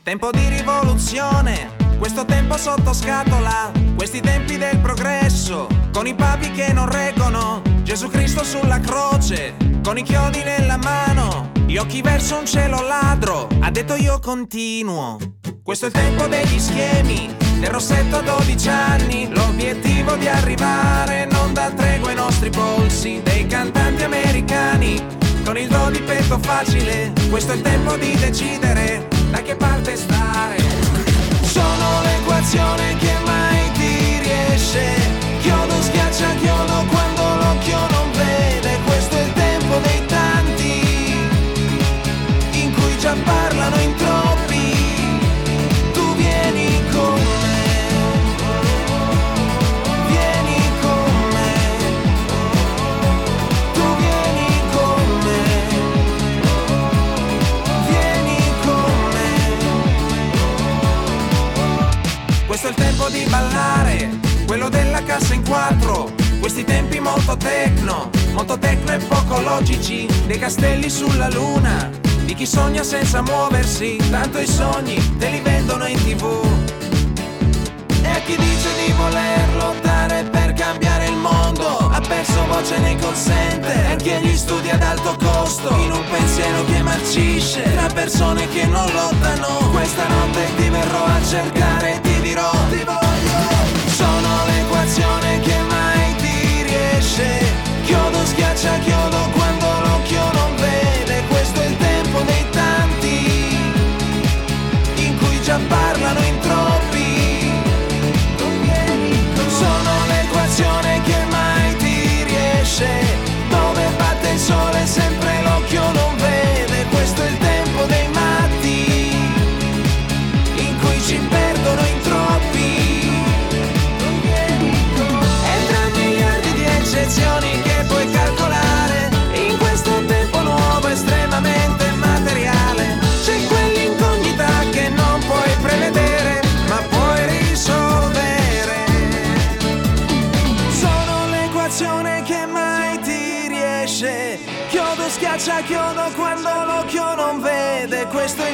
Tempo di rivoluzione, questo tempo sotto scatola, questi tempi del progresso, con i papi che non reggono, Gesù Cristo sulla croce, con i chiodi nella mano, gli occhi verso un cielo ladro, ha detto io continuo. Questo è il tempo degli schemi, del rossetto a 12 anni, l'obiettivo di arrivare non dà tregua ai nostri polsi, dei cantanti americani, con il do di petto facile, questo è il tempo di decidere da che parte stare. Sono l'equazione che mai ti riesce, chiodo schiaccia chiodo quando l'occhio non vede, questo è il tempo dei tanti, in cui già parlano in troppi, tu vieni con me, vieni con me, tu vieni con me, vieni con me. Questo è il tempo di ballare, quello della cassa in quattro, questi tempi molto tecno e poco logici, dei castelli sulla luna, di chi sogna senza muoversi, tanto i sogni te li vendono in TV. E a chi dice di voler lottare per cambiare il mondo, ha perso voce nei call center, e anche gli studi ad alto costo, in un pensiero che marcisce, tra persone che non lottano, questa notte ti verrò a cercare e ti dirò ti voglio. Sono l'equazione che mai ti riesce, chiodo schiaccia chiodo quando l'occhio non vede, questo è il tempo dei tanti, in cui già parlano in troppi, sono l'equazione che mai ti riesce, dove batte il sole sempre l'occhio non vede, questo è il tempo dei matti, in cui ci perdono in troppi. Eccezioni che puoi calcolare in questo tempo nuovo estremamente materiale, c'è quell'incognita che non puoi prevedere ma puoi risolvere. Sono l'equazione che mai ti riesce, chiodo schiaccia chiodo quando l'occhio non vede, questo è